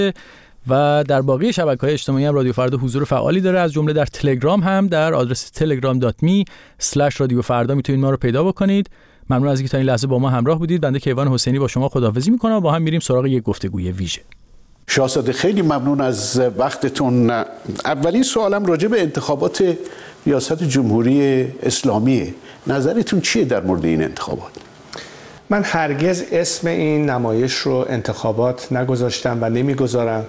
و در باقی شبکه‌های اجتماعی هم رادیو فردا حضور فعالی داره، از جمله در تلگرام هم در آدرس telegram.me/رادیو فردا میتونید ما رو پیدا بکنید. ممنون از اینکه تا این لحظه با ما همراه بودید. بنده کیوان حسینی با شما خداحافظی میکنم و با هم میریم سراغ یک گفتگوی ویژه. شاهزاده خیلی ممنون از وقتتون. اولین سوالم راجع به انتخابات ریاست جمهوری اسلامی، نظرتون چیه در مورد این انتخابات؟ من هرگز اسم این نمایش رو انتخابات نگذاشتم و نمیگذارم،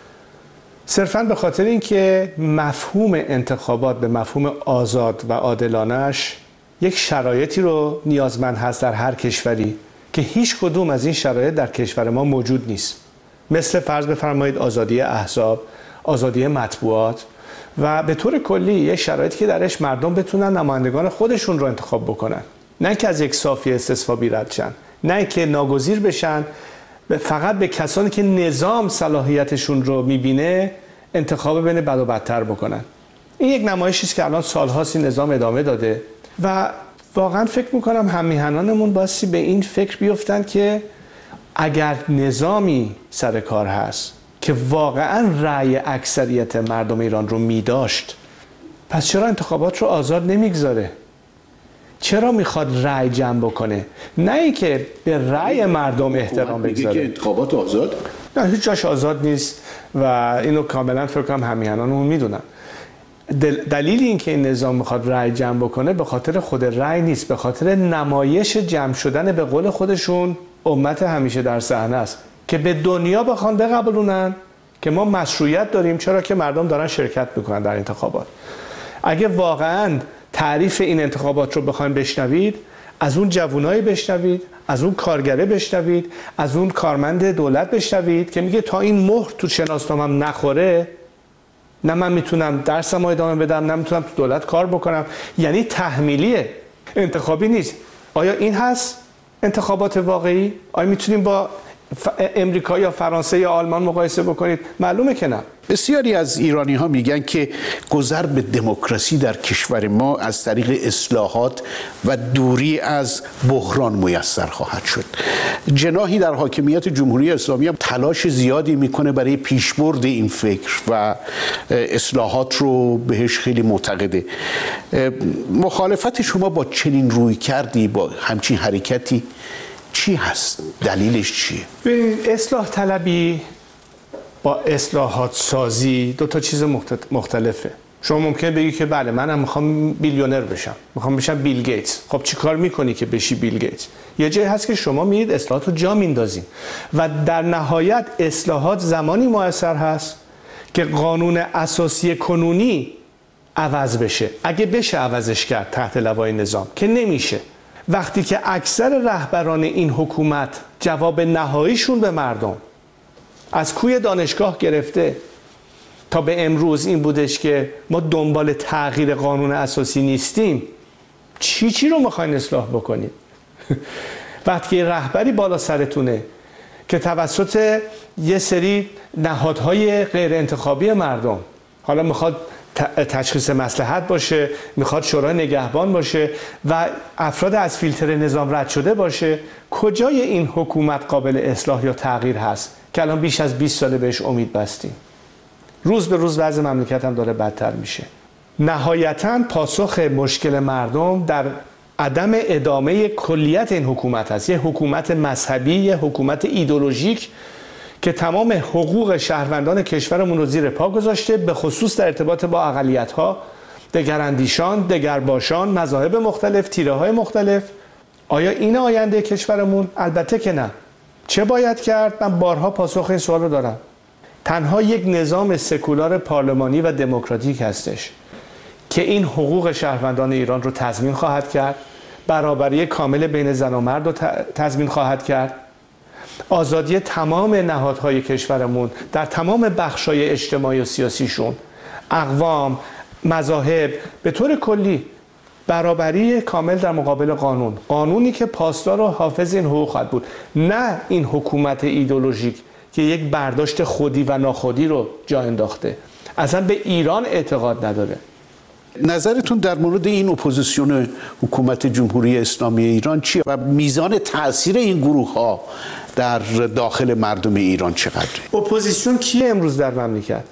صرفاً به خاطر اینکه مفهوم انتخابات به مفهوم آزاد و عادلانه‌اش یک شرایطی رو نیازمند هست در هر کشوری که هیچ کدوم از این شرایط در کشور ما موجود نیست. مثل فرض بفرمایید آزادی احزاب، آزادی مطبوعات و به طور کلی یک شرایطی که درش مردم بتونن نمایندگان خودشون رو انتخاب بکنن، نه که از یک صافی استصوابی رد شن، نه که ناگزیر بشن فقط به کسانی که نظام صلاحیتشون رو میبینه انتخاب بین بد و بدتر بکنن. این یک نمایشی است که الان سالهاست این نظام ادامه داده و واقعا فکر میکنم هممیهنانمون بایستی به این فکر بیفتن که اگر نظامی سر کار هست که واقعا رأی اکثریت مردم ایران رو میداشت، پس چرا انتخابات رو آزاد نمیگذاره؟ چرا میخواد رأی جمع بکنه؟ نه ای که به رأی مردم احترام بگذاره. که انتخابات آزاد؟ نه، هیچ جاش آزاد نیست و اینو کاملا فکر کنم هممیهنانمون میدونن. دلیل این که این نظام میخواد رأی جمع بکنه به خاطر خود رأی نیست، به خاطر نمایش جمع شدن به قول خودشون امت همیشه در صحنه است که به دنیا بخوان بقبولونن که ما مشروعیت داریم، چرا که مردم دارن شرکت میکنن در انتخابات. اگه واقعا تعریف این انتخابات رو بخواید بشنوید، از اون جوانای بشنوید، از اون کارگره بشنوید، از اون کارمند دولت بشنوید که میگه تا این مهر تو شناسنامه‌ام نخوره نه من میتونم درسمو ادامه بدم، نه میتونم تو دولت کار بکنم. یعنی تحمیلیه، انتخابی نیست. آیا این هست انتخابات واقعی؟ آیا میتونیم با امریکا یا فرانسه یا آلمان مقایسه بکنید؟ معلومه که نه. بسیاری از ایرانی ها میگن که گذر به دموکراسی در کشور ما از طریق اصلاحات و دوری از بحران میسر خواهد شد. جناحی در حاکمیت جمهوری اسلامی هم تلاش زیادی میکنه برای پیشبرد این فکر و اصلاحات رو بهش خیلی معتقده. مخالفت شما با چنین روی کردی، با همچین حرکتی چی هست؟ دلیلش چیه؟ اصلاح طلبی با اصلاحات سازی دو تا چیز مختلفه. شما ممکنه بگی که بله منم میخوام میلیونر بشم، میخوام بشم بیل گیتس. خب چی کار میکنی که بشی بیل گیتس؟ یه جایی هست که شما میرید اصلاحات رو جا میندازین و در نهایت اصلاحات زمانی موثر هست که قانون اساسی کنونی عوض بشه، اگه بشه عوضش کرد تحت لوای نظام، که نمیشه. وقتی که اکثر رهبران این حکومت جواب نهاییشون به مردم از کوی دانشگاه گرفته تا به امروز این بودش که ما دنبال تغییر قانون اساسی نیستیم، چی رو میخواین اصلاح بکنید؟ وقتی رهبری بالا سرتونه که توسط یه سری نهادهای غیر انتخابی مردم، حالا میخواد تشخیص مصلحت باشه، میخواد شورای نگهبان باشه و افراد از فیلتر نظام رد شده باشه، کجای این حکومت قابل اصلاح یا تغییر هست که الان بیش از 20 ساله بهش امید بستیم؟ روز به روز وضع مملکت هم داره بدتر میشه. نهایتاً پاسخ مشکل مردم در عدم ادامه کلیت این حکومت هست. یه حکومت مذهبی، یه حکومت ایدئولوژیک که تمام حقوق شهروندان کشورمون رو زیر پا گذاشته، به خصوص در ارتباط با اقلیت‌ها، دگراندیشان، دگرباشان، مذاهب مختلف، تیره‌های مختلف. آیا این آینده کشورمون؟ البته که نه. چه باید کرد؟ من بارها پاسخ این سوال رو دارم. تنها یک نظام سکولار پارلمانی و دموکراتیک هستش که این حقوق شهروندان ایران رو تضمین خواهد کرد، برابری کامل بین زن و مرد رو تضمین خواهد کرد، آزادی تمام نهادهای کشورمون در تمام بخشای اجتماعی و سیاسیشون، اقوام، مذاهب، به طور کلی برابری کامل در مقابل قانون، قانونی که پاسدار و حافظ این حقوق خواهد بود، نه این حکومت ایدئولوژیک که یک برداشت خودی و ناخودی رو جا انداخته، اصلا به ایران اعتقاد نداره. نظرتون در مورد این اپوزیسیون حکومت جمهوری اسلامی ایران چیه و میزان تأثیر این گروه ها در داخل مردم ایران چقدره؟ اپوزیسیون کیه امروز در مملکت؟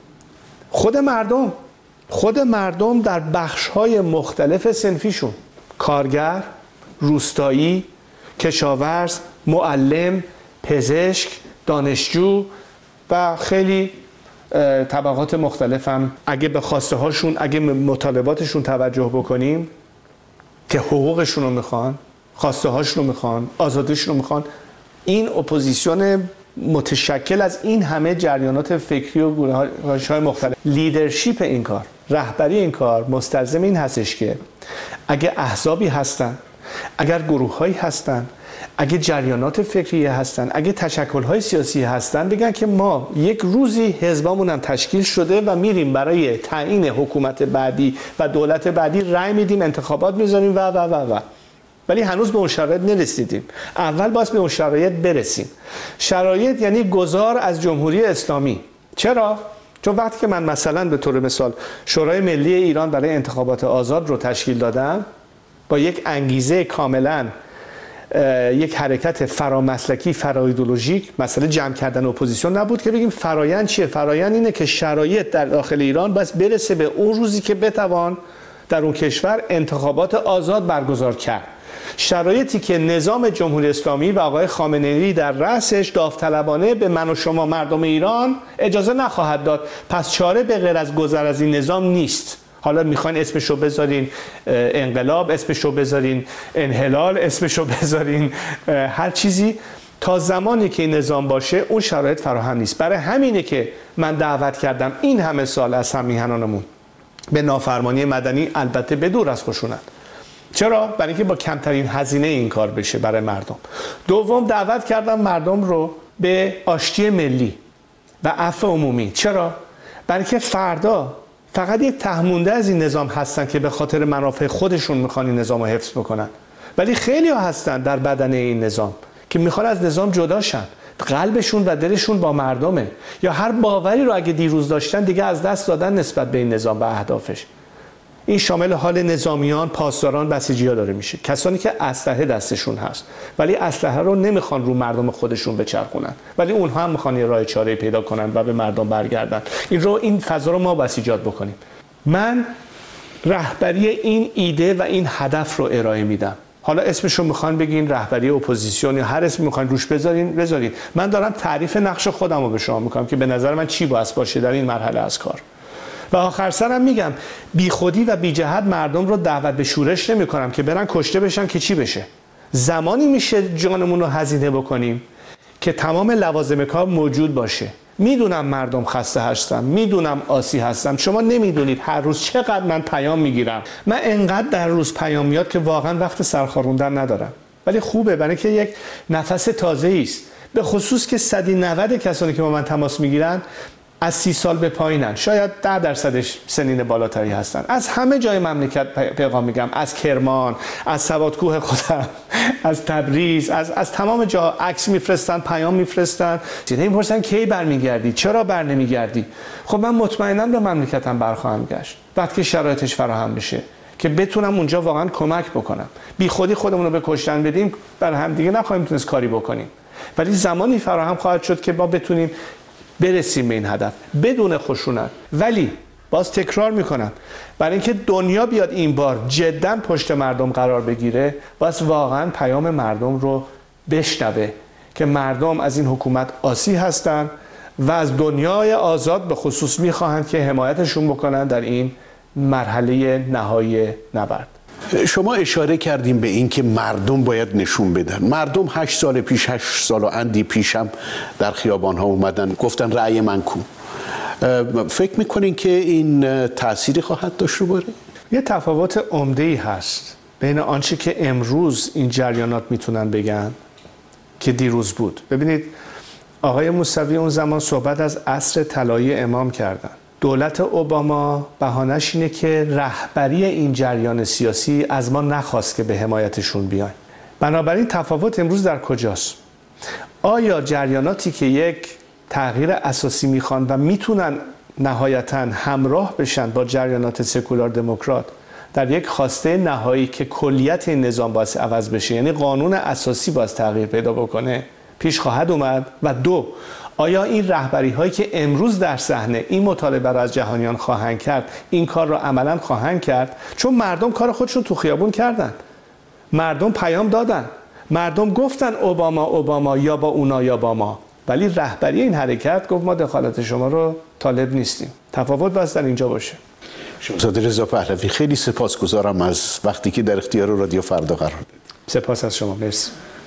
خود مردم در بخش‌های مختلف صنفیشون، کارگر، روستایی، کشاورز، معلم، پزشک، دانشجو و خیلی طبقات مختلف هم اگه به خواسته هاشون، اگه مطالباتشون توجه بکنیم که حقوقشون رو میخوان، خواسته هاشون رو میخوان، آزادیشون رو میخوان، این اپوزیسیون متشکل از این همه جریانات فکری و گروه‌های مختلف، لیدرشپ این کار، رهبری این کار مستلزم این هستش که اگه احزابی هستن، اگر گروه‌هایی هستن، اگه جریانات فکری هستن، اگه تشکل‌های سیاسی هستن، بگن که ما یک روزی حزبامون هم تشکیل شده و میریم برای تعیین حکومت بعدی و دولت بعدی رأی میدیم، انتخابات میذاریم و ولی هنوز به اون شرایط نرسیدیم. اول باید به اون شرایط برسیم. شرایط یعنی گذار از جمهوری اسلامی. چرا؟ چون وقتی که من مثلا به طور مثال شورای ملی ایران برای انتخابات آزاد رو تشکیل دادم با یک انگیزه کاملا یک حرکت فرامسلکی، فرایدولوژیک، مسئله جمع کردن اپوزیسیون نبود که بگیم فرایند چیه؟ فرایند اینه که شرایط در داخل ایران باید برسه به اون روزی که بتوان در اون کشور انتخابات آزاد برگزار کرد. شرایطی که نظام جمهوری اسلامی و آقای خامنه‌ای در رأسش داوطلبانه به من و شما مردم ایران اجازه نخواهد داد. پس چاره به غیر از گذر از این نظام نیست. حالا میخواین اسمشو بذارین انقلاب، اسمشو بذارین انحلال، اسمشو بذارین هر چیزی، تا زمانی که این نظام باشه اون شرایط فراهم نیست. برای همینه که من دعوت کردم این همه سال از هم‌میهنانمون به نافرمانی مدنی، البته به دور از خشونت. چرا؟ برای اینکه با کمترین هزینه این کار بشه برای مردم. دوم، دعوت کردم مردم رو به آشتی ملی و عفو عمومی. چرا؟ برای اینکه فردا فقط یک تهمونده از این نظام هستن که به خاطر منافع خودشون میخوان این نظام رو حفظ بکنن، ولی خیلی ها هستن در بدن این نظام که میخوان از نظام جدا شن، قلبشون و دلشون با مردمه، یا هر باوری رو اگه دیروز داشتن دیگه از دست دادن نسبت به این نظام و اهدافش. این شامل حال نظامیان، پاسداران، بسیجی‌ها داره میشه، کسانی که اسلحه دستشون هست ولی اسلحه رو نمیخوان رو مردم خودشون بچرخونن، ولی اونها هم میخوان یه راه چاره پیدا کنن و به مردم برگردن. این فضا رو ما بس ایجاد بکنیم. من رهبری این ایده و این هدف رو ارائه میدم. حالا اسمشو میخوان بگین رهبری اپوزیسیون یا هر اسمی میخوان روش بذارین. من دارم تعریف نقش خودم رو به شما میکنم که به نظر من چی باید باشه در این مرحله از کار. و آخر سرم میگم بی خودی و بی جهت مردم رو دعوت به شورش نمی کنم که برن کشته بشن که چی بشه. زمانی میشه جانمون رو هزینه بکنیم که تمام لوازم کار موجود باشه. میدونم مردم خسته هستم، میدونم آسی هستم، شما نمیدونید هر روز چقدر من پیام میگیرم. من انقدر در روز پیام میاد که واقعا وقت سرخاروندن ندارم، ولی خوبه برای که یک نفس تازه‌ای است. به خصوص که 190 کسانی که با من تماس میگیرن از 30 سال به پایینن، شاید 10% سنین بالاتری هستن. از همه جای مملکت پیغام میگم، از کرمان، از سوادکوه خودم، از تبریز، از تمام جا عکس میفرستن، پیام میفرستن، میپرسن کی برمیگردی، چرا بر نمیگردی. خب من مطمئنم به مملکتم برخواهم گشت وقتی که شرایطش فراهم بشه که بتونم اونجا واقعا کمک بکنم. بی خودی خودمون رو به کشتن بدیم بر هم دیگه نخواهیم تونست کاری بکنیم، ولی زمانی فراهم خواهد شد که ما بتونیم برسیم به این هدف بدون خشونت. ولی باز تکرار میکنم، برای اینکه دنیا بیاد این بار جدا پشت مردم قرار بگیره، باز واقعا پیام مردم رو بشنوه که مردم از این حکومت آسی هستن و از دنیای آزاد به خصوص میخواهند که حمایتشون بکنن در این مرحله نهایی نبرد. شما اشاره کردیم به این که مردم باید نشون بدن. مردم 8 سال پیش، 8 سال و اندی پیشم در خیابان ها اومدن گفتن رأی من کو. فکر میکنین که این تأثیری خواهد داشت رو باره؟ یه تفاوت عمده‌ای هست بین آنچه که امروز این جریانات میتونن بگن که دیروز بود. ببینید آقای موسوی اون زمان صحبت از عصر طلایی امام کردن. دولت اوباما بهانه‌اش اینه که رهبری این جریان سیاسی از ما نخواست که به حمایتشون بیایم. بنابراین تفاوت امروز در کجاست؟ آیا جریاناتی که یک تغییر اساسی میخوان و میتونن نهایتاً همراه بشن با جریانات سکولار دموکرات در یک خواسته نهایی که کلیت این نظام باید عوض بشه، یعنی قانون اساسی باید تغییر پیدا بکنه، پیش خواهد اومد. و دو، آیا این رهبری هایی که امروز در صحنه این مطالبه را از جهانیان خواهند کرد، این کار را عملاً خواهند کرد؟ چون مردم کار خودشون تو خیابون کردن، مردم پیام دادن، مردم گفتن اوباما یا با اونا یا با ما، ولی رهبری این حرکت گفت ما دخالت شما رو طالب نیستیم. تفاوت بس در اینجا باشه. شاهزاده رضا پهلوی، خیلی سپاسگزارم از وقتی که در اختیار رادیو فردا قرار دادید. سپاس از شما. مرسی.